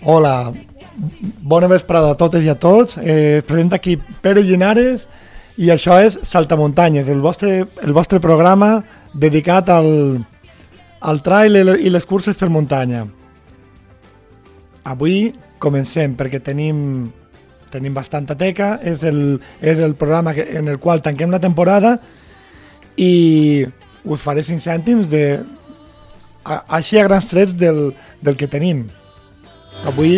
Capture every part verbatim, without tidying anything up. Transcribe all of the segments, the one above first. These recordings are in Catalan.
Hola, bona vesprada a totes i a tots. Eh, es presenta aquí Pere Llinares i això és Saltamuntanyes, el vostre, el vostre programa dedicat al, al trail i les curses per muntanya. Avui comencem perquè tenim, tenim bastanta teca, és el, és el programa que, en el qual tanquem la temporada i us faré cinc cèntims de, a, així a grans trets del, del que tenim. Avui,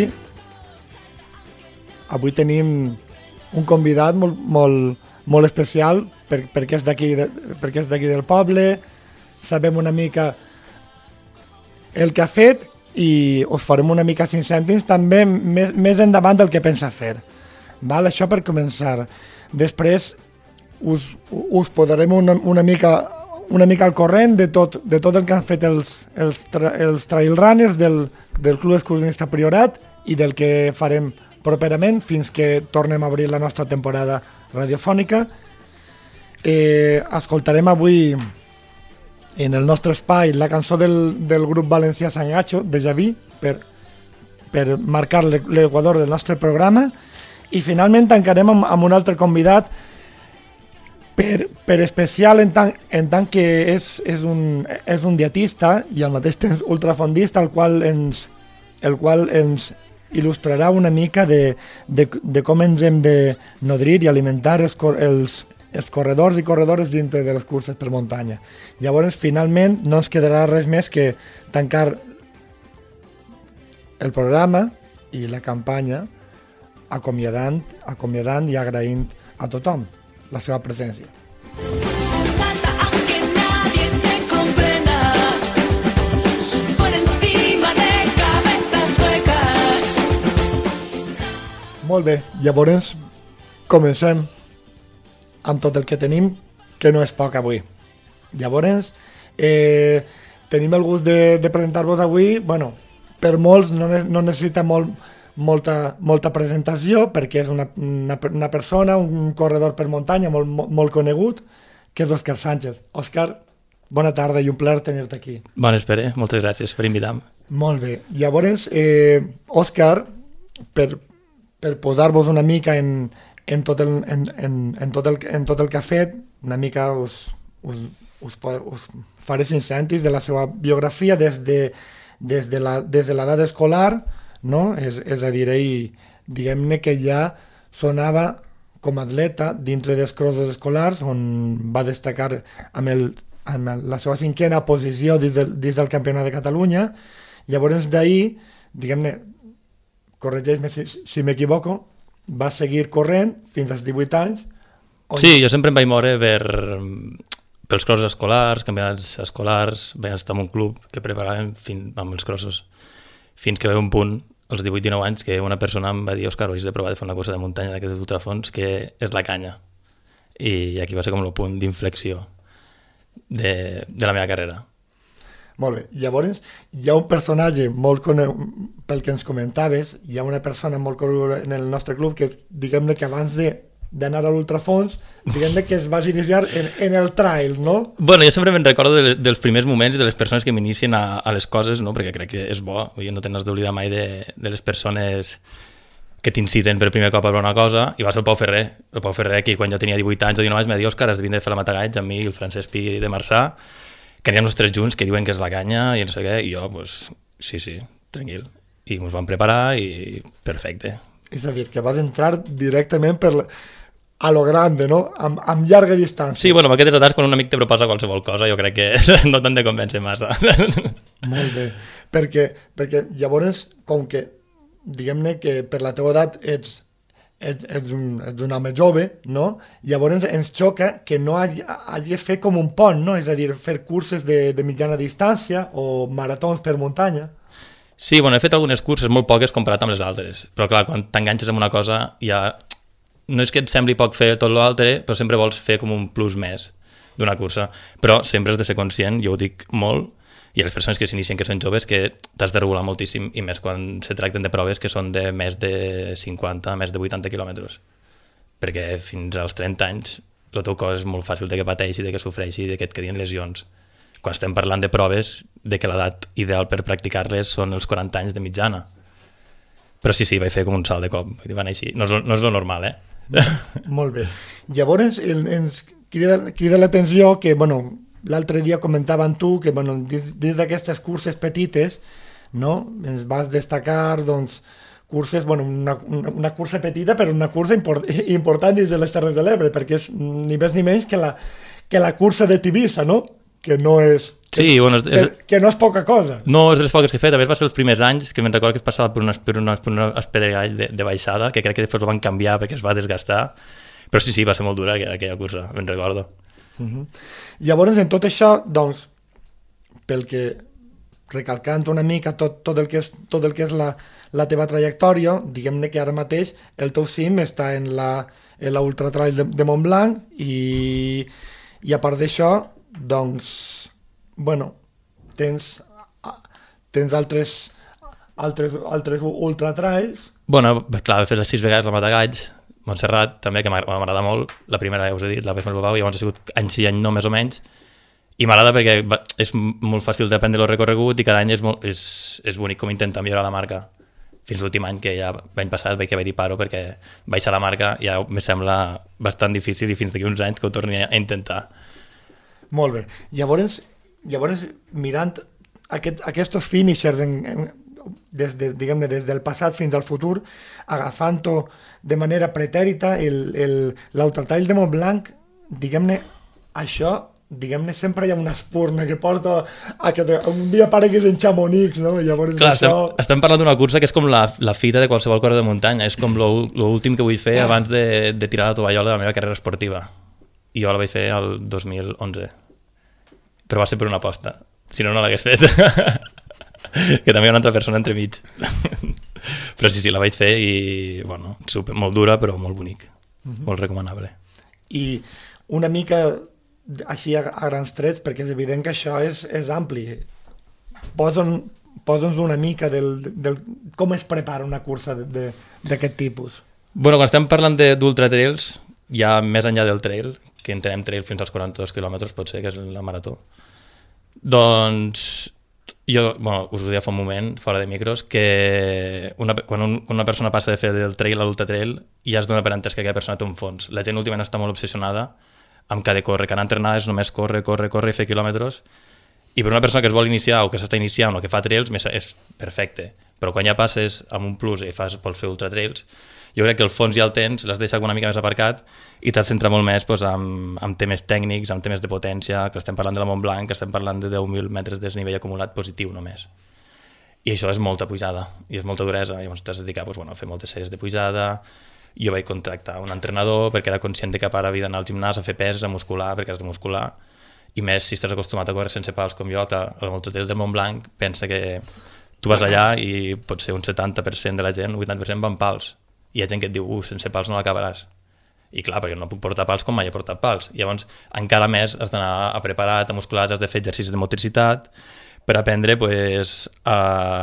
avui tenim un convidat molt, molt, molt especial per, perquè és d'aquí de, perquè és d'aquí del poble, sabem una mica el que ha fet i us farem una mica cinc cèntims també més, més endavant del que pensa fer. Val? Això per començar. Després us, us posarem una, una mica una mica al corrent de tot, de tot el que han fet els, els, tra, els trail runners del, del Club Excursionista Priorat i del que farem properament fins que tornem a obrir la nostra temporada radiofònica. Eh, escoltarem avui en el nostre espai la cançó del, del grup valencià Sangacho, de Javí, per, per marcar l'equador del nostre programa, i finalment tancarem amb, amb un altre convidat Per, per especial en tant, en tant que és, és, un, és un dietista i al mateix temps ultrafondista, el qual ens, el qual ens il·lustrarà una mica de, de, de com ens hem de nodrir i alimentar els, els, els corredors i corredores dintre de les curses per muntanya. Llavors, finalment, no ens quedarà res més que tancar el programa i la campanya acomiadant, acomiadant i agraint a tothom la seva presència. Salta aunque nadie te comprenda, por encima de cabezas huecas. Molt bé, llavors comencem amb tot el que tenim, que no és poc avui. Llavors, eh, tenim el gust de, de presentar-vos avui, bueno, per molts no, ne no necessita molt Molta, molta presentació perquè és una, una, una persona, un corredor per muntanya molt, molt, molt conegut, que és Òscar Sánchez. Òscar, bona tarda i un plaer tenir-te aquí. Bones, Pere, moltes gràcies per invitar-me. Molt bé. Llavors, eh, Òscar, per, per posar-vos una mica en, en, tot el, en, en, en, tot el, en tot el que ha fet, una mica us, us, us, us faré cinc cèntims de la seva biografia des de, des de la, des de l'edat escolar, no? És, és a dir, ell, diguem-ne que ja sonava com a atleta dintre dels crossos escolars, on va destacar amb, el, amb el, la seva cinquena posició dins del, dins del Campionat de Catalunya. Llavors d'ahir, diguem-ne, corregeix-me si, si m'equivoco, va seguir corrent fins als divuit anys. On... Sí, jo sempre em vaig moure per, pels crossos escolars, campionats escolars, vaig estar en un club que preparàvem fins, amb els crossos. Fins que va un punt, als divuit dinou anys, que una persona em va dir: Òscar, hauries de provar de fer una cursa de muntanya d'aquestes ultrafons, que és la canya. I aquí va ser com el punt d'inflexió de, de la meva carrera. Molt bé. Llavors, hi ha un personatge molt conegut, pel que ens comentaves, hi ha una persona molt coneguda en el nostre club que, diguem-ne que abans de d'anar a l'ultrafons, diguem-ne que es va iniciar en, en el trail, no? Bueno, jo sempre me'n recordo de, dels primers moments i de les persones que m'inicien a, a les coses, no? Perquè crec que és bo, vull dir, no te n'has d'oblidar mai de, de les persones que t'inciten per primer cop a veure una cosa, i va ser el Pau Ferrer, el Pau Ferrer que quan jo tenia divuit anys o dinou anys m'ha dit: Òscar, has de vindre a fer la Matagalls amb mi i el Francesc Pi de Marçà, que anem els tres junts, que diuen que és la canya i no sé què, i jo, pues, sí, sí, tranquil. I ens vam preparar i perfecte. És a dir, que vas entrar directament per la... a lo grande, no? Amb, amb llarga distància. Sí, bueno, amb aquestes edats, quan un amic te proposa qualsevol cosa, jo crec que no t'han de convèncer massa. Molt bé, perquè, perquè llavors, com que, diguem-ne que per la teva edat ets, ets, ets, un, ets un home jove, no? Llavors ens xoca que no hagi, hagis fet com un pont, no? És a dir, fer curses de, de mitjana distància o maratons per muntanya. Sí, bueno, he fet algunes curses, molt poques comparat amb les altres, però clar, quan t'enganxes amb una cosa ja... No és que et sembli poc fer tot l'altre, però sempre vols fer com un plus més d'una cursa. Però sempre has de ser conscient, jo ho dic molt, i a les persones que s'inicien que són joves, que t'has de regular moltíssim, i més quan se tracten de proves que són de més de cinquanta, més de vuitanta quilòmetres. Perquè fins als trenta anys el teu cos és molt fàcil de que pateixi, de que sofreixi, de que et quedin lesions. Quan estem parlant de proves, de que l'edat ideal per practicar-les són els quaranta anys de mitjana. Però sí, sí, vaig fer com un salt de cop, vull dir, va anar així. No és, no és lo normal, eh? Molt bé. Llavors, el, ens crida, crida l'atenció que, bueno, l'altre dia comentava amb tu que, bueno, dins, dins d'aquestes curses petites, no?, ens vas destacar, doncs, curses, bueno, una, una, una cursa petita, però una cursa import, important dins de les Terres de l'Ebre, perquè és ni més ni menys que la, que la cursa de Tivissa, no?, que no és... Que, sí, bueno, és, que, que no és poca cosa. No, és de les poques que he fet. A més, va ser els primers anys que me'n recordo que es passava per una, per una, per una espedregall de, de baixada, que crec que després ho van canviar perquè es va desgastar. Però sí, sí, va ser molt dura aquella, aquella cursa, me'n recordo. Uh-huh. Llavors, en tot això, doncs, pel que, recalcant una mica tot, tot, el, que és, tot el que és la, la teva trajectòria, diguem-ne que ara mateix el teu cim està en la, en la Ultra Trail de, de Montblanc i, i a part d'això, doncs, bueno, tens, tens altres, altres, altres ultra trails. Bueno, clar, he fet les sis vegades la Matagalls, Montserrat també, que m'agrada molt, la primera ja us he dit, la vaig fer el Babau, llavors ha sigut any sí, any no, més o menys, i m'agrada perquè és molt fàcil d'aprendre el recorregut i cada any és, molt, és, és bonic com intenta millorar la marca. Fins l'últim any, que ja l'any passat vaig que vaig dir paro perquè baixar la marca ja me sembla bastant difícil i fins d'aquí uns anys que ho torni a intentar. Molt bé. Llavors, llavors mirant aquest, aquests finishers en, en, des, de, diguem-ne, des del passat fins al futur, agafant-ho de manera pretèrita, l'Ultratrail de Montblanc, diguem-ne, això, diguem-ne, sempre hi ha una espurna que porta a que un dia pareguis en Chamonix, no? Llavors, clar, això... estem, estem parlant d'una cursa que és com la, la fita de qualsevol cosa de muntanya, és com l'últim que vull fer abans de, de tirar la tovallola de la meva carrera esportiva. I jo la vaig fer el dos mil onze. Però va ser per una aposta. Si no, no l'hagués fet. Que també hi ha una altra persona entremig. Però sí, sí, la vaig fer i, bueno, super, molt dura, però molt bonic. Uh-huh. Molt recomanable. I una mica, així a, a grans trets, perquè és evident que això és, és ampli. Posa'ns posa'ns una mica del, del com es prepara una cursa d'aquest tipus. Bueno, quan estem parlant d'ultra trails, ja més enllà del trail, que entenem trail fins als quaranta-dos quilòmetres, pot ser, que és la marató. Doncs jo, bueno, us ho deia fa un moment, fora de micros, que una, quan un, una persona passa de fer del trail a l'ultra trail, ja es dona per entès que aquella persona té un fons. La gent últimament està molt obsessionada amb que ha de córrer, que anar a entrenar és només córrer, córrer, córrer i fer quilòmetres, i per una persona que es vol iniciar o que s'està iniciant o que fa trails és perfecte, però quan ja passes amb un plus i fas, vols fer ultra trails, jo crec que el fons ja el tens, l'has deixat una mica més aparcat i t'has centrat molt més doncs, amb, amb temes tècnics, amb temes de potència, que estem parlant de la Montblanc, que estem parlant de deu mil metres de desnivell acumulat positiu només. I això és molta pujada, i és molta duresa, i llavors t'has de dedicar doncs, bueno, a fer moltes sèries de pujada. Jo vaig contractar un entrenador perquè era conscient de que ara havia d'anar al gimnàs a fer pes, a muscular, perquè has de muscular, i més si estàs acostumat a córrer sense pals com jo, a la Ultratrail de Montblanc, pensa que tu vas allà i pot ser un setanta per cent de la gent, un vuitanta per cent van pals. I hi ha gent que et diu, uh, sense pals no l'acabaràs. I clar, perquè no puc portar pals com mai he portat pals. I llavors, encara més, has d'anar a preparat, a muscular, has de fer exercicis de motricitat per aprendre pues, a,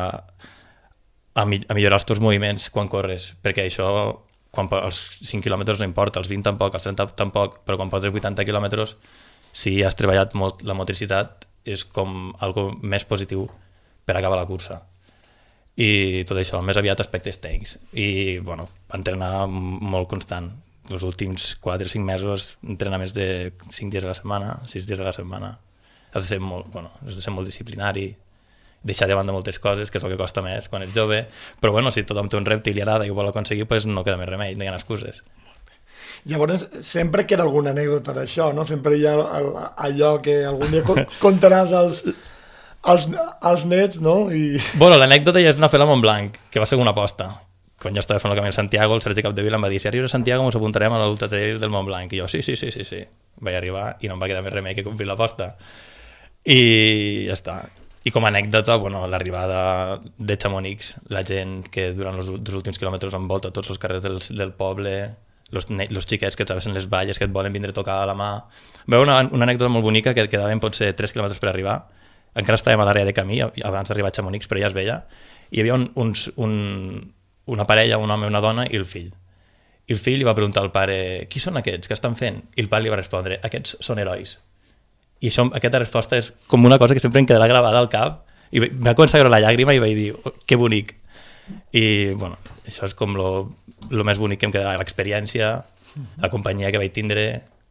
a, mi, a millorar els teus moviments quan corres. Perquè això, quan els cinc quilòmetres no importa, els vint tampoc, els trenta tampoc, però quan pots vuitanta quilòmetres, si has treballat molt la motricitat, és com algo més positiu per acabar la cursa. I tot això, més aviat aspectes tècnics i, bueno, entrenar molt constant. Els últims quatre o cinc mesos entrenar més de cinc dies a la setmana, sis dies a la setmana. Has de ser molt, bueno, has de ser molt disciplinari, deixar de banda moltes coses, que és el que costa més quan ets jove, però bueno, si tothom té un repte i li agrada i ho vol aconseguir, pues no queda més remei, no hi ha excuses. Llavors, sempre queda alguna anècdota d'això, no? Sempre hi ha allò que algun dia contaràs als... als, als nets, no? I... Bueno, l'anècdota ja és anar a fer la Montblanc, que va ser una aposta. Quan jo estava fent el camí a Santiago, el Sergi Capdevila em va dir, si arribes a Santiago ens apuntarem a l'Ultra Trail del Montblanc. I jo, sí, sí, sí, sí, sí. Vaig arribar i no em va quedar més remei que complir l'aposta. I ja està. I com a anècdota, bueno, l'arribada de Chamonix, la gent que durant els dos últims quilòmetres envolta tots els carrers del, del poble, els xiquets que travessen les valles, que et volen vindre a tocar a la mà. Veu una, una anècdota molt bonica que quedaven potser tres quilòmetres per arribar. Encara estàvem a l'àrea de camí, abans d'arribar a Chamonix, però ja es veia. Hi havia un, uns, un, una parella, un home i una dona, i el fill. I el fill li va preguntar al pare, qui són aquests, què estan fent? I el pare li va respondre, aquests són herois. I això, aquesta resposta és com una cosa que sempre em quedarà gravada al cap. I va començar a veure la llàgrima i vaig dir, oh, que bonic. I, bueno, això és com lo, lo més bonic que em queda, l'experiència, la companyia que vaig tindre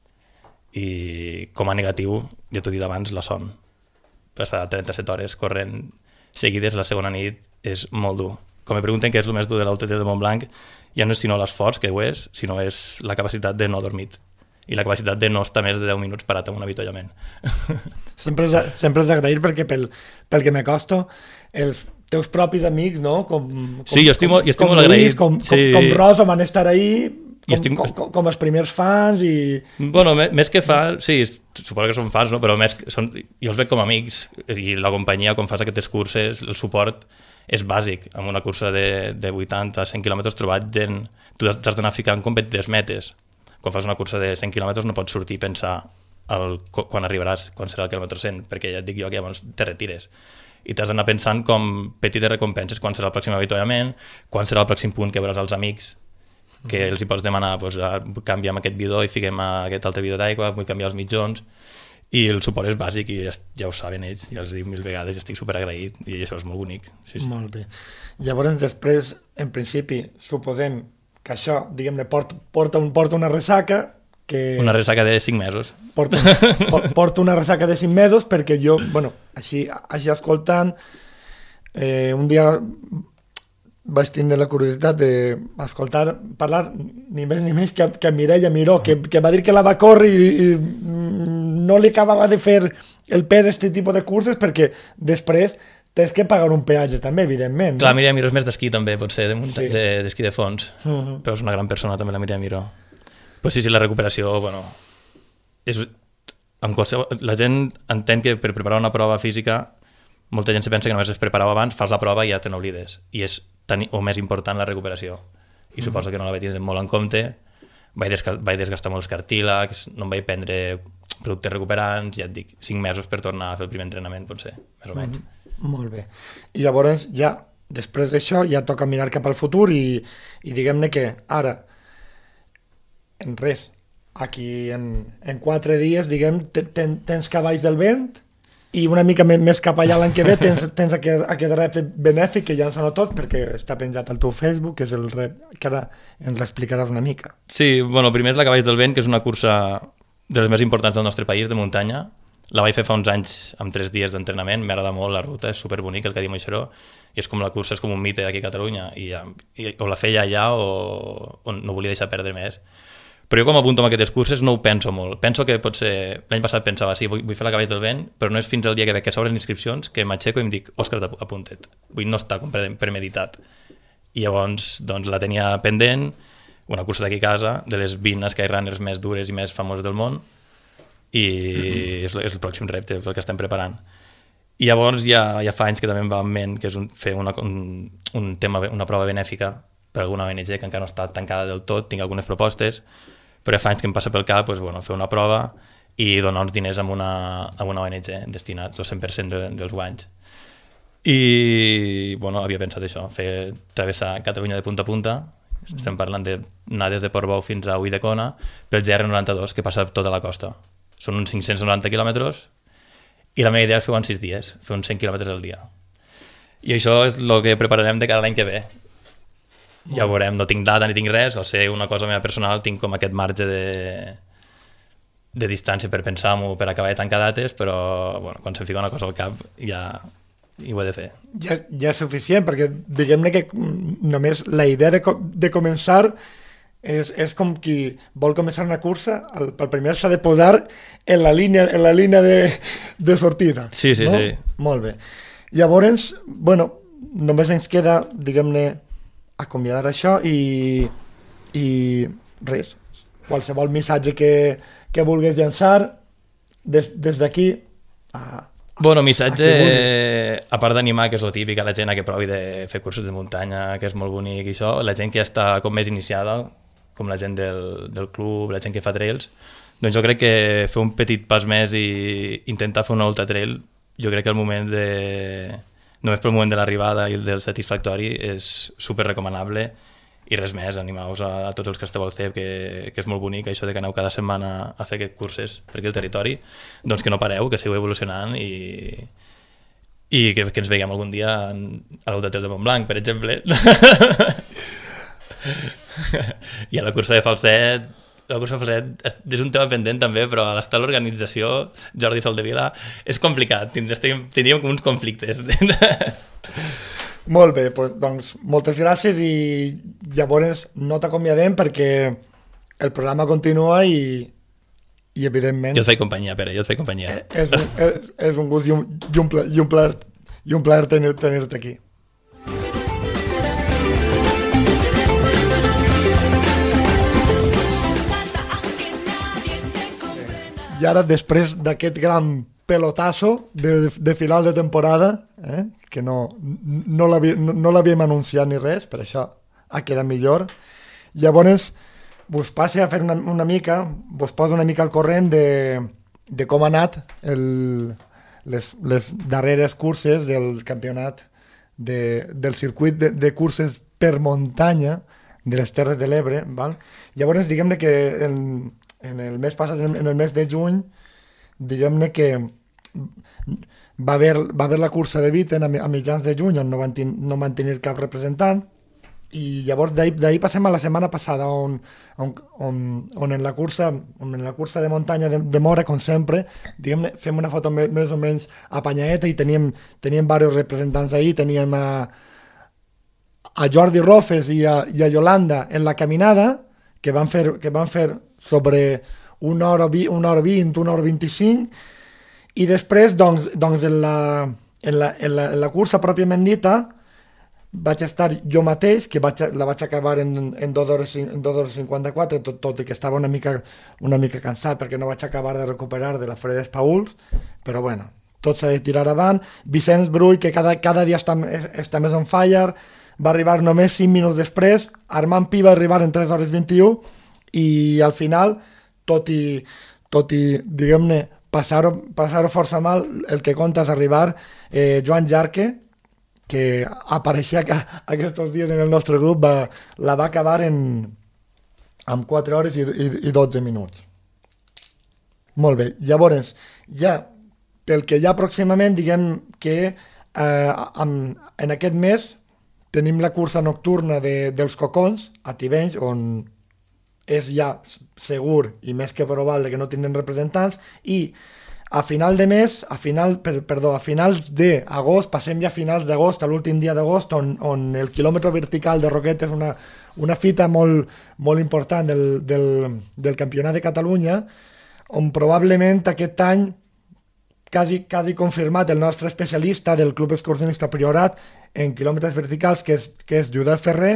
i com a negatiu, ja t'ho he dit abans, la son. Passar trenta-set hores corrent seguides la segona nit és molt dur. Com me pregunten què és el més dur de l'U T T de Montblanc, ja no és sinó l'esforç, que ho és, sinó és la capacitat de no dormir i la capacitat de no estar més de deu minuts parat en un avituallament. Sempre és, sempre és d'agrair perquè pel, pel que me costo, els teus propis amics, no? Com, com, sí, jo estic molt, jo estic com molt Luis, agraït. Com, sí. com, com Rosa van estar ahí, com, estic... com, com, com els primers fans i... Bueno, més que fans, sí, suposo que són fans, no? Però més són, jo els veig com amics i la companyia, quan fas aquestes curses, el suport és bàsic. En una cursa de, de vuitanta a cent quilòmetres trobat gent, tu t'has d'anar ficant com et desmetes. Quan fas una cursa de cent quilòmetres no pots sortir i pensar el, quan arribaràs, quan serà el quilòmetre cent, perquè ja et dic jo que llavors te retires. I t'has d'anar pensant com petites recompenses, quan serà el pròxim avituallament, quan serà el pròxim punt que veuràs als amics, que els hi pots demanar, doncs, canviem aquest bidó i fiquem aquest altre bidó d'aigua, vull canviar els mitjons, i el suport és bàsic i ja ho saben ells, ja els dic mil vegades, estic superagraït i això és molt bonic. Sí, sí. Molt bé. Llavors, després, en principi, suposem que això, diguem-ne, porta, porta, un, porta una ressaca que... Una ressaca de cinc mesos. Porta, porta una ressaca de cinc mesos perquè jo, bueno, així, així escoltant, eh, un dia vaig tindre la curiositat d'escoltar parlar ni més ni més que, que Mireia Miró, que, que va dir que la va córrer i, i no li acabava de fer el pes d'aquest tipus de curses perquè després tens que pagar un peatge també, evidentment. Clar, no? Mireia Miró és més d'esquí també, pot ser, d'esquí sí. de, de, de fons, uh -huh. Però és una gran persona també la Mireia Miró. Pues sí, sí, la recuperació, bueno, és, en qualsevol, la gent entén que per preparar una prova física molta gent se pensa que només es preparava abans, fas la prova i ja te n'oblides, i és tan o més important la recuperació, i uh -huh. suposo que no la vaig tenir molt en compte, vaig, desca vaig desgastar molts cartílags, no em vaig prendre productes recuperants, ja et dic, cinc mesos per tornar a fer el primer entrenament, potser, més o menys. Uh -huh. Molt bé. I llavors ja, després d'això, ja toca mirar cap al futur i, i diguem-ne que ara, en res, aquí en, en quatre dies, diguem, ten, tens cavalls del vent i una mica més cap allà l'any que ve tens, tens aquest, aquest repte benèfic que ja no són tots perquè està penjat al teu Facebook, que és el repte que ara ens l'explicaràs una mica. Sí, bueno, primer és la Cavalls del Vent, que és una cursa de les més importants del nostre país, de muntanya. La vaig fer fa uns anys amb tres dies d'entrenament, m'agrada molt la ruta, és superbonic el Cadí Moixeró, i és com la cursa, és com un mite aquí a Catalunya, i, i o la feia allà o, o no volia deixar perdre més. Però jo com apunto amb aquestes curses no ho penso molt. Penso que potser, l'any passat pensava, sí, vull, vull fer la Cavalls del Vent, però no és fins al dia que veig que s'obren inscripcions que m'aixeco i em dic, Òscar, apunta't. Vull no estar com premeditat. I llavors doncs, la tenia pendent, una cursa d'aquí a casa, de les vint Skyrunners més dures i més famoses del món, i és, és el pròxim repte, el que estem preparant. I llavors ja, ja fa anys que també em va en ment que és un, fer una, un, un tema, una prova benèfica per alguna O N G que encara no està tancada del tot, tinc algunes propostes, però fa anys que em passa pel cap, doncs, bueno, fer una prova i donar uns diners a una, a una O N G destinats al cent per cent de, dels guanys. I bueno, havia pensat això, fer travessar Catalunya de punta a punta, estem parlant d'anar des de Portbou fins a Ulldecona, pel G R noranta-dos, que passa tota la costa. Són uns cinc-cents noranta quilòmetres i la meva idea és fer-ho en sis dies, fer uns cent quilòmetres al dia. I això és el que prepararem de cada l'any que ve. Ja ho veurem, no tinc data ni tinc res, al ser una cosa meva personal tinc com aquest marge de, de distància per pensar-m'ho, per acabar de tancar dates, però bueno, quan se'm fica una cosa al cap ja i ho he de fer. Ja, ja és suficient, perquè diguem-ne que només la idea de, de començar és, és com qui vol començar una cursa, el, el primer s'ha de posar en la línia, en la línia de, de sortida. Sí, sí, no? sí. Molt bé. Llavors, bueno, només ens queda, diguem-ne, acomiadar això i, i res, qualsevol missatge que, que vulguis llançar des, des d'aquí a... Bueno, missatge, a part d'animar, que és el típic, a la gent a que provi de fer cursos de muntanya, que és molt bonic i això, la gent que ja està com més iniciada, com la gent del, del club, la gent que fa trails, doncs jo crec que fer un petit pas més i intentar fer una ultra trail, jo crec que el moment de... només pel moment de l'arribada i del satisfactori és super recomanable i res més, animeu-vos a, a tots els que esteu al C E P, que, que és molt bonic això de que aneu cada setmana a fer aquests curses per aquí al territori, doncs que no pareu, que seguiu evolucionant i, I que, que ens veiem algun dia en, a l'U T T de Montblanc, per exemple. I a la cursa de falset, la cursa de falset és un tema pendent també, però a l'estar l'organització, Jordi Soldevila, és complicat, tindríem, tindríem uns conflictes. Molt bé, doncs moltes gràcies i llavors no t'acomiadem perquè el programa continua i, i evidentment... Jo et faig companyia, Pere, jo et faig companyia. És un, és, és un gust i un, i un, pla, i un plaer, i un plaer tenir, tenir-te aquí. I ara, després d'aquest gran pelotazo de, de, de final de temporada, eh, que no, no l'havíem no, no anunciat ni res, per això ha quedat millor, llavors vos passe a fer una, una mica, vos poso una mica al corrent de, de com ha anat el, les, les darreres curses del campionat de, del circuit de, de curses per muntanya de les Terres de l'Ebre, val? Llavors, diguem-ne que en, en el mes passat, en el mes de juny, diguem-ne que va haver, va haver la cursa de Viten a, a mitjans de juny on no van, ten, no van tenir cap representant i llavors d'ahir passem a la setmana passada on, on, on, on, en, la cursa, on en la cursa de muntanya de, de Mora, com sempre, diguem-ne, fem una foto més, més o menys apanyadeta i teníem, teníem diversos representants ahir, teníem a, a Jordi Rofes i a, i a Yolanda en la caminada que van fer, que van fer sobre una hora, una hora vint, una hora vint-i-cinc, i després, doncs, doncs en, la, en, la, en, la, en la cursa pròpiament dita, vaig estar jo mateix, que vaig, la vaig acabar en, en dos hores cinquanta-quatre, tot, tot i que estava una mica, una mica cansat, perquè no vaig acabar de recuperar de la Fredes Pauls, però bueno, tot s'ha de tirar avant. Vicenç Brull, que cada, cada dia està, està més on fire, va arribar només cinc minuts després, Armand Pi va arribar en tres hores vint-i-u, i al final, tot i, tot i diguem-ne, passar-ho passar força mal, el que compta és arribar. eh, Joan Jarque, que apareixia que, aquests dies en el nostre grup, va, la va acabar en, en quatre hores i, i, i dotze minuts. Molt bé, llavors, ja, pel que ja pròximament, diguem que eh, en, en aquest mes tenim la cursa nocturna de, dels Cocons, a Tivenys, on és ja segur i més que probable que no tindrem representants, i a final de mes, a final, per, perdó, a finals d'agost, passem ja a finals d'agost, a l'últim dia d'agost, on, on el quilòmetre vertical de Roquetes és una, una fita molt, molt important del, del, del Campionat de Catalunya, on probablement aquest any quasi, quasi confirmat el nostre especialista del Club Excursionista Priorat en quilòmetres verticals, que és, que és Josep Ferrer,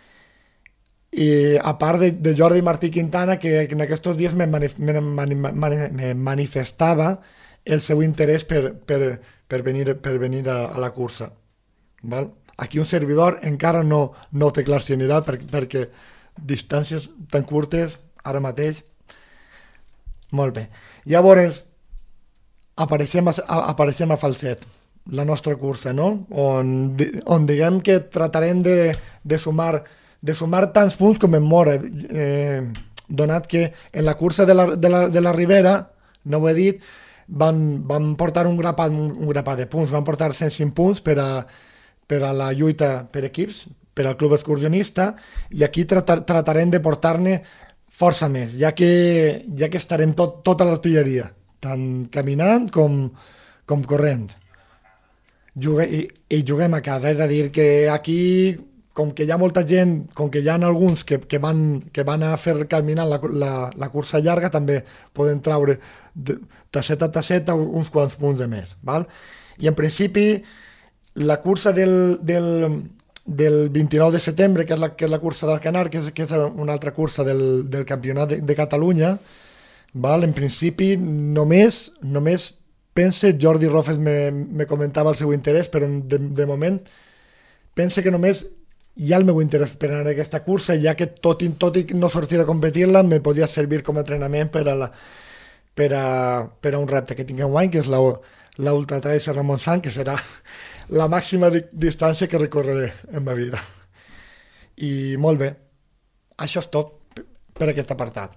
i a part de, de Jordi Martí Quintana, que en aquests dies me, manif me, mani me manifestava el seu interès per, per, per venir, per venir a, a la cursa. Val? Aquí un servidor encara no, no té clar si anirà, per, perquè distàncies tan curtes, ara mateix. Molt bé. Llavors, apareixem a, apareixem a Falset, la nostra cursa, no? On, on diguem que tratarem de, de sumar de sumar tants punts com en Mora, eh, donat que en la cursa de la, de la, de la Ribera, no ho he dit, van, van portar un grapat, un, un grapat de punts, van portar cent cinc punts per a, per a la lluita per equips, per al club excursionista, i aquí tratar, tratarem de portar-ne força més, ja que, ja que estarem tot, tota l'artilleria, tant caminant com, com corrent. Jugue, i, I juguem a casa, és a dir, que aquí, com que hi ha molta gent, com que hi ha alguns que, que, van, que van a fer caminar la, la, la cursa llarga, també poden traure de, tasseta a tasseta uns quants punts de més. Val? I en principi, la cursa del, del, del vint-i-nou de setembre, que és la, que és la cursa del Canar, que és, que és una altra cursa del, del Campionat de, de Catalunya, val? En principi només, només pense, Jordi Rofes me, me comentava el seu interès, però de, de moment pense que només hi ha el meu interès per anar a aquesta cursa, ja que tot i, tot i no sortir a competir-la, me podia servir com a entrenament per a, la, per a, per a un repte que tinc enguany, que és la, la Ultra Trail Serra Montsant, que serà la màxima di, distància que recorreré en ma vida. I molt bé, això és tot per aquest apartat.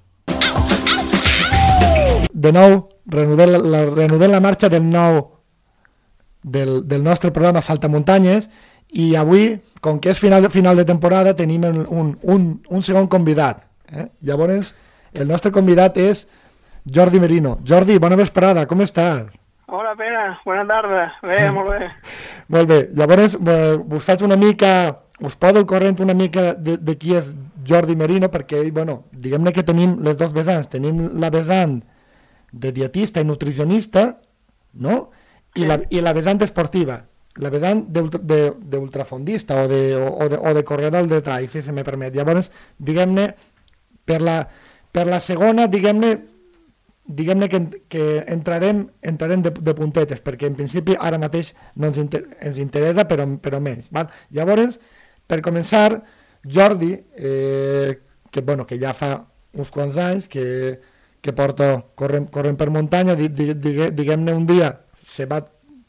De nou, reanudem la, la, reanudem la marxa del nou del, del nostre programa Saltamuntanyes, i avui, com que és final de, final de temporada, tenim un, un, un segon convidat. Eh? Llavors, el nostre convidat és Jordi Merino. Jordi, bona vesprada, com estàs? Hola, Pere, bona tarda. Bé, molt bé. Molt bé, llavors eh, us faig una mica, us poso al corrent una mica de, de qui és Jordi Merino, perquè, bueno, diguem-ne que tenim les dos vessants. Tenim la vessant de dietista i nutricionista, no? I, sí. la, i la vessant esportiva, la vessant d'ultrafondista o, de, o, de, o de corredor de trail, si se me permet. Llavors, diguem-ne, per la, per la segona, diguem-ne, diguem-ne que, que entrarem, entrarem de, de puntetes, perquè en principi ara mateix no ens, inter, ens interessa, però, però menys. Val? Llavors, per començar, Jordi, eh, que, bueno, que ja fa uns quants anys que, que porta corrent, corrent per muntanya, di, di, di, diguem-ne un dia se va,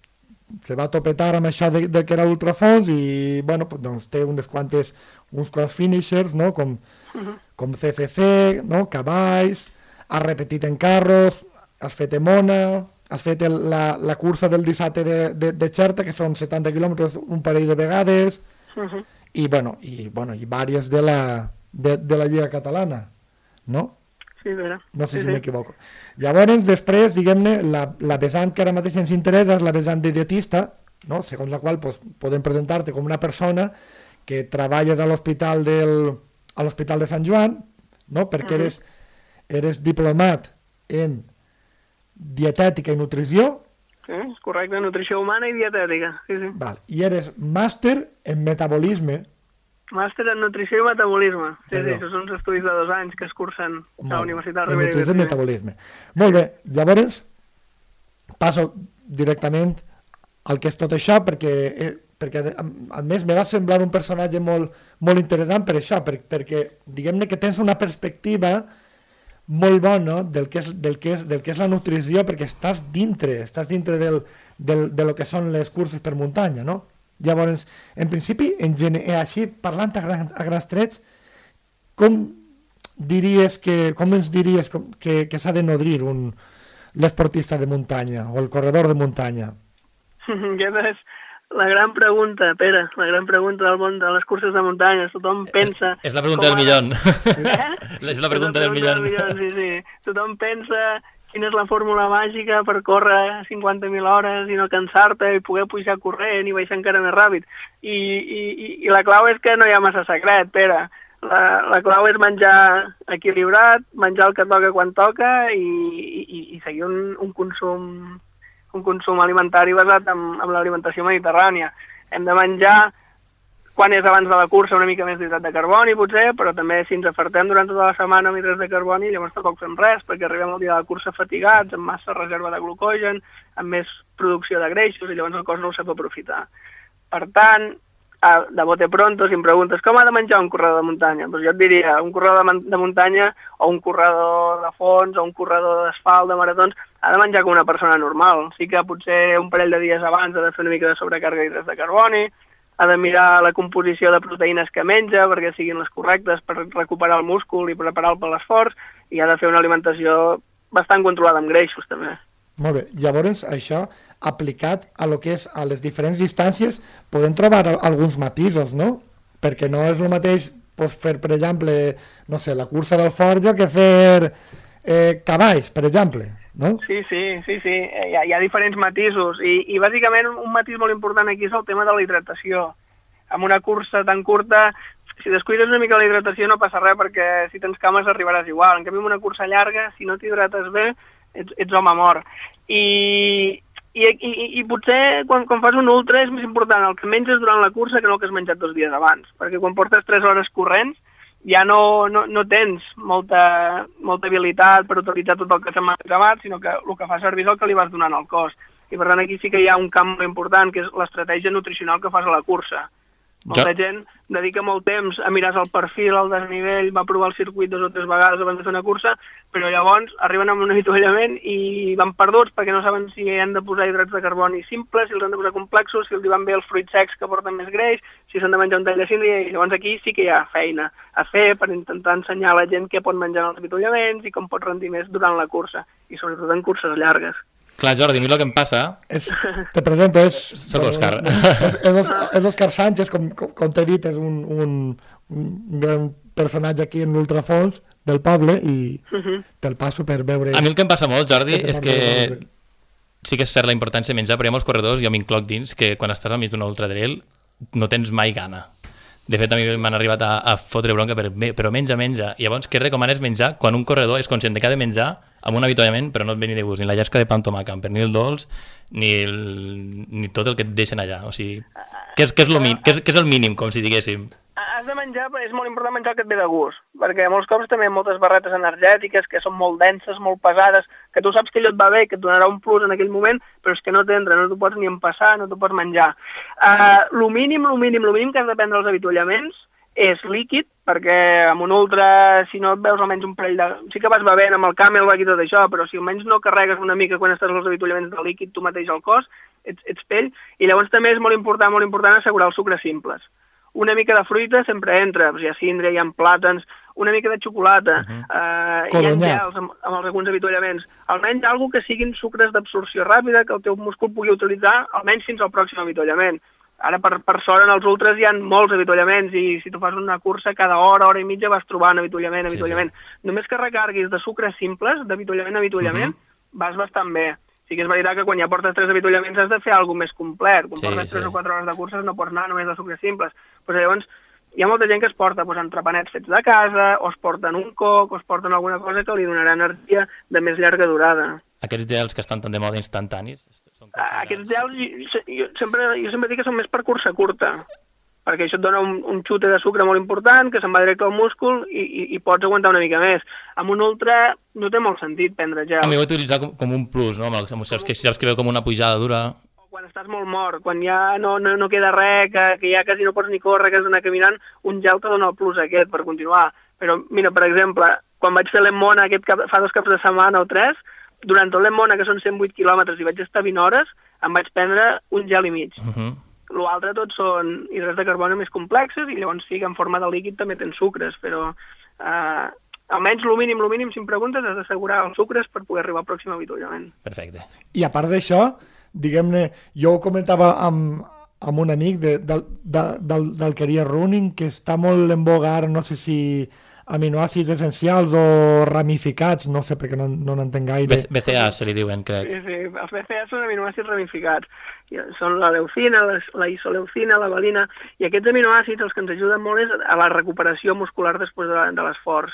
se va topetar amb això de, de que era ultrafons i bueno, doncs té unes quantes, uns quants finishers, no? com, uh-huh. com C C C, no? Cavalls, has repetit en carros, has fet Emona, has fet el, la, la cursa del dissabte de, de, de Xerta, que són setanta quilòmetres un parell de vegades, uh-huh. i bueno, i, bueno, i vàries de la, de, de la Lliga Catalana, no? Sí, vera. No sé sí, si sí. m'equivoco. Llavors, després, diguem-ne, la, la vessant que ara mateix ens interessa és la vessant de dietista, no? Segons la qual pues, podem presentar-te com una persona que treballes a l'hospital del, a l'hospital de Sant Joan, no? Perquè uh-huh. eres, eres diplomat en dietètica i nutrició. Sí, és correcte, nutrició humana i dietètica. Sí, sí. Val. I eres màster en metabolisme. Màster en nutrició i metabolisme. Sí, sí, això són uns estudis de dos anys que es cursen a la Universitat de Rovira i Virgili. Metabolisme. Molt bé, llavors passo directament al que és tot això, perquè, eh, perquè a més me va semblar un personatge molt, molt interessant per això, per, perquè diguem-ne que tens una perspectiva molt bona del que és, del que és, del que és la nutrició, perquè estàs dintre, estàs dintre del, del, de lo que són les curses per muntanya, no? Llavors, en principi, en gene, així, parlant a, gran, a grans trets, com diries que, com ens diries com, que, que s'ha de nodrir un, l'esportista de muntanya o el corredor de muntanya? Aquesta és la gran pregunta, Pere, la gran pregunta del món de les curses de muntanya. Tothom pensa... És la pregunta del millón. Eh? És la pregunta del millón. Sí, sí. Tothom pensa... quina és la fórmula màgica per córrer cinquanta mil hores i no cansar-te i poder pujar corrent i baixar encara més ràpid. I, i, i la clau és que no hi ha massa secret, Pere. La, la clau és menjar equilibrat, menjar el que toca quan toca i, i, i seguir un, un, consum, un consum alimentari basat en, en l'alimentació mediterrània. Hem de menjar quan és abans de la cursa una mica més d'hidrats de carboni, potser, però també si ens afartem durant tota la setmana amb hidrats de carboni, llavors tampoc fem res, perquè arribem al dia de la cursa fatigats, amb massa reserva de glucogen, amb més producció de greixos, i llavors el cos no ho sap aprofitar. Per tant, de bote pronto, si em preguntes com ha de menjar un corredor de muntanya, doncs jo et diria, un corredor de, de muntanya o un corredor de fons o un corredor d'asfalt, de maratons, ha de menjar com una persona normal. Sí que potser un parell de dies abans ha de fer una mica de sobrecàrrega d'hidrats de carboni, ha de mirar la composició de proteïnes que menja perquè siguin les correctes per recuperar el múscul i preparar-lo per l'esforç, i ha de fer una alimentació bastant controlada amb greixos, també. Molt bé. Llavors, això, aplicat a lo que és a les diferents distàncies, podem trobar alguns matisos, no? Perquè no és el mateix pues, fer, per exemple, no sé, la cursa del Forja que fer eh, cavalls, per exemple, no? Sí, sí, sí, sí. Hi ha, hi ha diferents matisos i, i bàsicament un matís molt important aquí és el tema de la hidratació. Amb una cursa tan curta, si descuides una mica la hidratació no passa res perquè si tens cames arribaràs igual. En canvi, en una cursa llarga, si no t'hidrates bé, ets, ets home mort. I, i, i, i potser quan, quan fas un ultra és més important el que menges durant la cursa que no el que has menjat dos dies abans. Perquè quan portes tres hores corrents ja no, no, no tens molta, molta habilitat per utilitzar tot el que s'ha acabat, sinó que el que fa servir és el que li vas donant al cos. I per tant aquí sí que hi ha un camp molt important, que és l'estratègia nutricional que fas a la cursa. Molta ja. gent dedica molt temps a mirar el perfil, el desnivell, va provar el circuit dues o tres vegades abans de fer una cursa, però llavors arriben amb un avituallament i van perduts perquè no saben si han de posar hidrats de carboni simples, si els han de posar complexos, si els van bé els fruits secs que porten més greix, si s'han de menjar un tall de síndria, i llavors aquí sí que hi ha feina a fer per intentar ensenyar a la gent què pot menjar en els avituallaments i com pot rendir més durant la cursa, i sobretot en curses llargues. Clar, Jordi, a mi el que em passa... És, te presento, és... Soc l'Òscar. És, és, és Òscar Sánchez, com, com, com t'he dit, és un, un, un gran personatge aquí en l'ultrafons del poble i te'l passo per veure... A mi el que em passa molt, Jordi, que és que sí que és cert la importància de menjar, però hi ha molts corredors, jo m'incloc dins, que quan estàs al mig d'una ultratrail no tens mai gana. De fet, a mi m'han arribat a, a fotre bronca per, però menja, menja. I llavors, què recomanes menjar quan un corredor és conscient que ha de menjar amb un avituallament, però no et ve ni de gust, ni la llesca de pa amb tomàquet, amb pernil dolç, ni, el, ni tot el que et deixen allà. O sigui, què és, què és, lo mi, què és, què és el mínim, com si diguéssim? Has de menjar, però és molt important menjar el que et ve de gust, perquè molts cops també hi ha moltes barretes energètiques que són molt denses, molt pesades, que tu saps que allò et va bé, que et donarà un plus en aquell moment, però és que no t'entra, no t'ho pots ni empassar, no t'ho pots menjar. Uh, lo mínim, lo mínim, lo mínim que has de prendre els avituallaments és líquid, perquè amb un ultra, si no et veus almenys un parell de... Sí que vas bevent amb el Camelback i tot això, però si almenys no carregues una mica quan estàs als avituallaments de líquid tu mateix al cos, ets, ets pell, i llavors també és molt important, molt important assegurar els sucres simples. Una mica de fruita sempre entra, hi ha síndria, hi ha plàtans, una mica de xocolata, uh-huh. uh, hi ha gels amb, amb els alguns avituallaments. Almenys alguna que siguin sucres d'absorció ràpida, que el teu múscul pugui utilitzar almenys fins al pròxim avituallament. Ara, per, per sort, en els ultras hi ha molts avituallaments i si tu fas una cursa, cada hora, hora i mitja vas trobant avituallament, avituallament. Sí, sí. Només que recarguis de sucres simples, d'avituallament a avituallament, uh-huh. vas bastant bé. Sí que és veritat que quan ja portes tres avituallaments has de fer alguna més complet. Quan sí, portes tres sí. o quatre hores de curses no pots anar només de sucres simples. Pues llavors, hi ha molta gent que es porta pues, entrepanets fets de casa, o es porten un coc, o es porten alguna cosa que li donarà energia de més llarga durada. Aquests gels que estan tan de moda instantanis? Són Aquests gels, jo, jo, sempre, jo sempre dic que són més per cursa curta, perquè això et dona un, un xute de sucre molt important, que se'n va directe al múscul i, i, i pots aguantar una mica més. Amb un ultra no té molt sentit prendre gel. A mi ho he utilitzat com, com un plus, no? Amb els, amb els, que, els que veu com una pujada dura... Quan estàs molt mort, quan ja no, no, no queda res, que, que ja quasi no pots ni córrer, que has d'anar caminant, un gel te dona el plus aquest per continuar. Però mira, per exemple, quan vaig fer l'Emmona aquest cap, fa dos caps de setmana o tres, durant tot l'Emmona, que són cent vuit quilòmetres, i vaig estar vint hores, em vaig prendre un gel i mig. Uh-huh. L'altre tots són hidrats de carboni més complexes i llavors sí que en forma de líquid també tens sucres, però eh, almenys el mínim, el mínim, si em preguntes, has d'assegurar els sucres per poder arribar al pròxim avituallament. Perfecte. I a part d'això, diguem-ne, jo ho comentava amb, amb un amic de, del, de, del, del Career Running, que està molt en boga ara, no sé si aminoàcids essencials o ramificats, no sé perquè no, no n'entenc gaire. B C A se li diuen, crec. Sí, sí, els B C A són aminoàcids ramificats. Són la leucina, la, la isoleucina, la valina, i aquests aminoàcids els que ens ajuden molt és a la recuperació muscular després de, de l'esforç.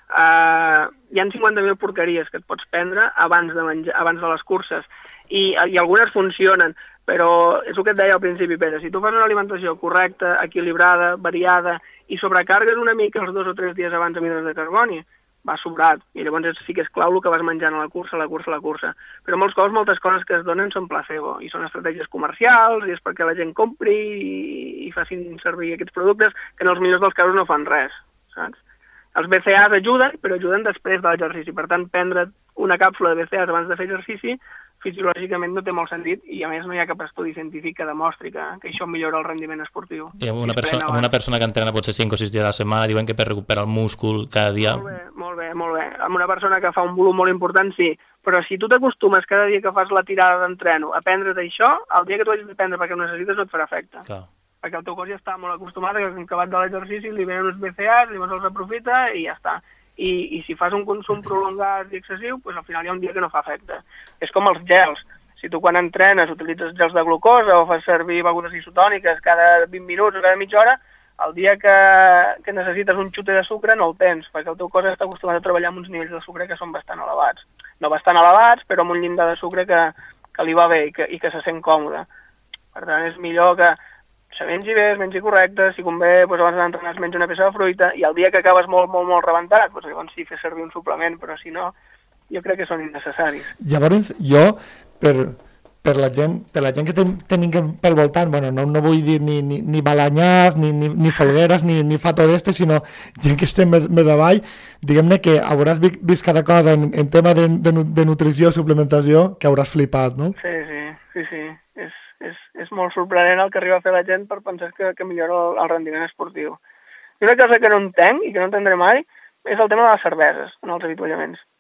Uh, hi ha cinquanta mil porqueries que et pots prendre abans de, menjar, abans de les curses, i, i algunes funcionen, però és el que et deia al principi, Pere, si tu fas una alimentació correcta, equilibrada, variada, i sobrecargues una mica els dos o tres dies abans amb hidrats de carboni, va sobrat, i llavors sí que és clau el que vas menjant a la cursa, a la cursa, a la cursa. Però molts cops moltes coses que es donen són placebo, i són estratègies comercials, i és perquè la gent compri i, i facin servir aquests productes que en els millors dels casos no fan res, saps? Els B C As ajuden, però ajuden després de l'exercici. Per tant, prendre una càpsula de B C As abans de fer exercici fisiològicament no té molt sentit i a més no hi ha cap estudi científic que demostri que, que això millora el rendiment esportiu. I amb una, perso amb una persona que entrena potser cinc o sis dies a la setmana diuen que per recuperar el múscul cada dia... Molt bé, molt bé, molt bé. Amb una persona que fa un volum molt important, sí. Però si tu t'acostumes cada dia que fas la tirada d'entreno a prendre't això, el dia que tu hagis de prendre perquè ho necessites no et farà efecte. Clar. Perquè el teu cos ja està molt acostumat a que acabat de l'exercici li venen uns B C As, llavors els aprofita i ja està. I, i si fas un consum prolongat i excessiu, doncs al final hi ha un dia que no fa efecte. És com els gels. Si tu quan entrenes utilitzes gels de glucosa o fas servir begudes isotòniques cada vint minuts o cada mitja hora, el dia que, que necessites un xute de sucre no el tens, perquè el teu cos està acostumat a treballar amb uns nivells de sucre que són bastant elevats. No bastant elevats, però amb un llindar de sucre que, que li va bé i que, i que se sent còmode. Per tant, és millor que se mengi bé, es mengi correcte, si convé, doncs abans d'entrenar es menja una peça de fruita, i el dia que acabes molt, molt, molt rebentat, doncs llavors sí, fer servir un suplement, però si no, jo crec que són innecessaris. Llavors, jo, per, per, la, gent, per la gent que ten, tenim pel voltant, bueno, no, no vull dir ni, ni, ni balanyars, ni, ni, ni folgueres, ni, ni fato d'este, sinó gent que estem més, més avall, diguem-ne que hauràs vist cada cosa en, en tema de, de, de nutrició, suplementació, que hauràs flipat, no? Sí, sí, sí, sí. És, és, és molt sorprenent el que arriba a fer la gent per pensar que, que millora el, el rendiment esportiu. I una cosa que no entenc i que no entendré mai és el tema de les cerveses en els avituallaments.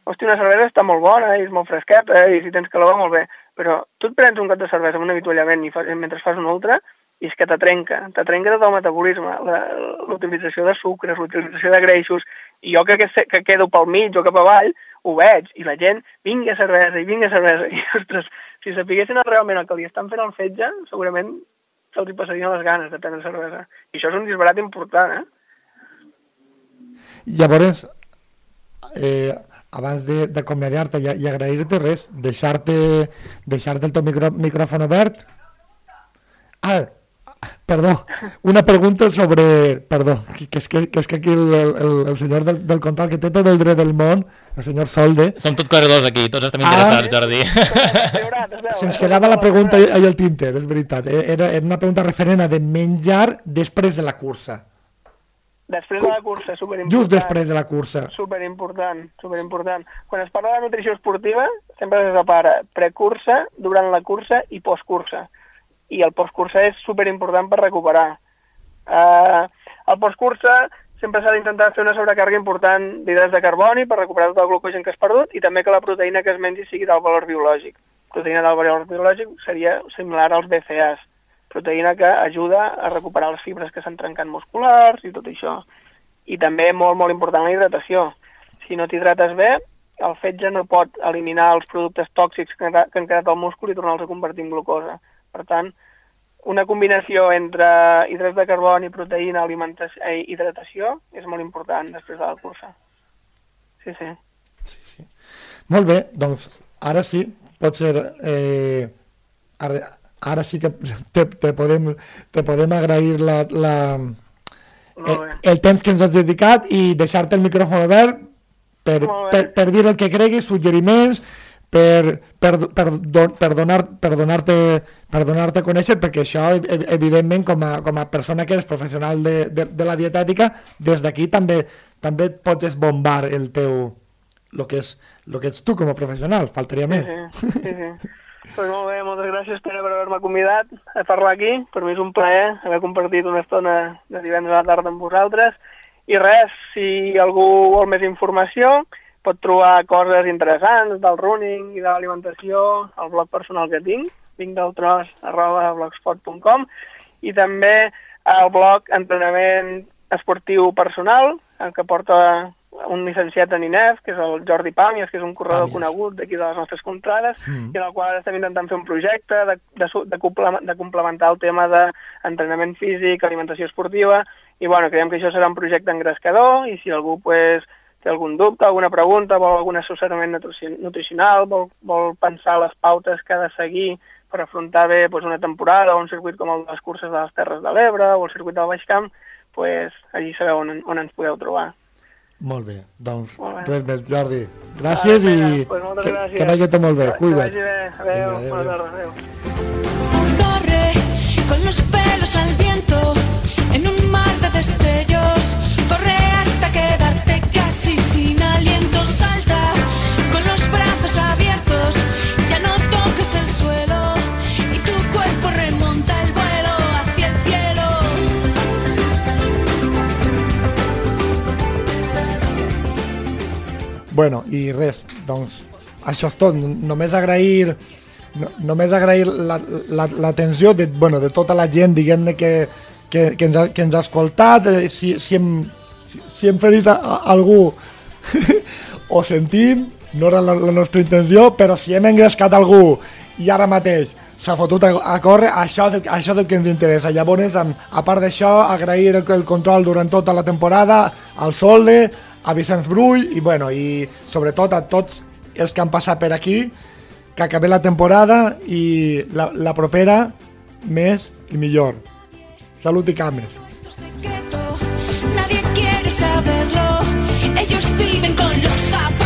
hosti, una cervesa està molt bona i és molt fresqueta i si tens calor va molt bé, però tu et prens un got de cervesa amb un avituallament i fa, mentre fas un altre i és que t'atrenca, t'atrenca tot el metabolisme, l'utilització de sucres, l'utilització de greixos, i jo que, que, que quedo pel mig o cap avall, ho veig, i la gent, vinga cervesa i vinga cervesa, i ostres, si sapiguessin realment el que li estan fent al fetge, segurament se'ls hi passarien les ganes de prendre cervesa. I això és un disbarat important, eh? Llavors, eh, abans de- d'acomiadar-te i, i agrair-te res, deixar-te deixar-te el teu micro, micròfon obert. Ah, perdó, una pregunta sobre... Perdó, que és que, que, és que aquí el, el, el senyor del, del control, que té tot el dret del món, el senyor Solde, Som tots corredors aquí, tots estem interessats, Jordi. se'ns quedava la pregunta ahí al tinter, és veritat. Era, era una pregunta referent a de menjar després de la cursa. Després de la cursa, superimportant. Just després de la cursa. Superimportant, superimportant. Quan es parla de nutrició esportiva, sempre se separa precursa, durant la cursa i postcursa. I el postcursa és superimportant per recuperar. Uh, el postcursa sempre s'ha d'intentar fer una sobrecàrrega important d'hidrats de carboni per recuperar tot el glucogen que has perdut i també que la proteïna que es mengi sigui del valor biològic. Proteïna del valor biològic seria similar als B C As. Proteïna que ajuda a recuperar les fibres que s'han trencat musculars i tot això. I també molt, molt important la hidratació. Si no t'hidrates bé, el fetge no pot eliminar els productes tòxics que han quedat- que han quedat al múscul i tornar-los a convertir en glucosa. Per tant, una combinació entre hidrats de carboni, proteïna, alimentació i hidratació és molt important després de la cursa. Sí, sí. Molt bé, doncs ara sí, pot ser... Eh, ara, ara sí que te, te, podem, te podem agrair la, la, Molt el, bé. el temps que ens has dedicat i deixar-te el micròfon obert per, Molt bé. per, per dir el que creguis, suggeriments, per, per, per, don, per donar per donar-te per donar-te a conèixer, perquè això, ev- evidentment, com a, com a persona que eres professional de, de, de la dietètica, des d'aquí també també et pots esbombar el teu... el que, és, lo que ets tu com a professional, faltaria Sí, més. sí, sí, sí. Pues molt bé, moltes gràcies, Pere, per haver-me convidat a parlar aquí. Per mi és un plaer haver compartit una estona de divendres a la tarda amb vosaltres. I res, si algú vol més informació, pot trobar coses interessants del running i de l'alimentació al blog personal que tinc, vincdeltros arroba blogspot punt com, i també al blog Entrenament Esportiu Personal, el que porta un llicenciat en I N E F, que és el Jordi Pàmies, que és un corredor Pàmies. conegut d'aquí de les nostres contrades, Mm. i en el qual ara estem intentant fer un projecte de, de, su- de, complement- de complementar el tema d'entrenament físic, alimentació esportiva, i bueno, creiem que això serà un projecte engrescador, i si algú pues, té algun dubte, alguna pregunta, vol algun assessorament nutrici- nutricional, vol, vol pensar les pautes que ha de seguir per afrontar bé pues, una temporada o un circuit com el de les curses de les Terres de l'Ebre o el circuit del Baix Camp, pues, allí sabeu on, on ens podeu trobar. Molt bé, doncs Molt bé. res més, Jordi. Gràcies Vale, i vinga, pues moltes que, gràcies. que vagi tot molt bé. Que- Cuida't. Que vagi bé. Adéu, Vinga, adéu, bona adéu. tarda, adéu. Corre con los pelos al viento en un mar de destellos. Corre hasta quedarte casi sin aliento. Salta con los brazos abiertos. Ya no toques el suelo y tu cuerpo remonta el vuelo hacia el cielo. Bueno, i res, doncs això és tot. N- Només agrair no, només agrair la- la- l'atenció de, bueno, de tota la gent, diguem-ne, que, que, que, ens ha, que ens ha escoltat. Eh, si, si, hem, si, si hem ferit a, a algú ho sentim, no era la, la nostra intenció, però si hem engrescat algú i ara mateix s'ha fotut a, a córrer, això és, el, això és el que ens interessa. Llavors, a, a part d'això, agrair el, el control durant tota la temporada al Solde, a Vicenç Brull i, bueno, i sobretot a tots els que han passat per aquí, que acabé la temporada i la, la propera més i millor. Salut i cames. Nuestro secreto, nadie quiere saberlo. Ellos viven con los zapatos.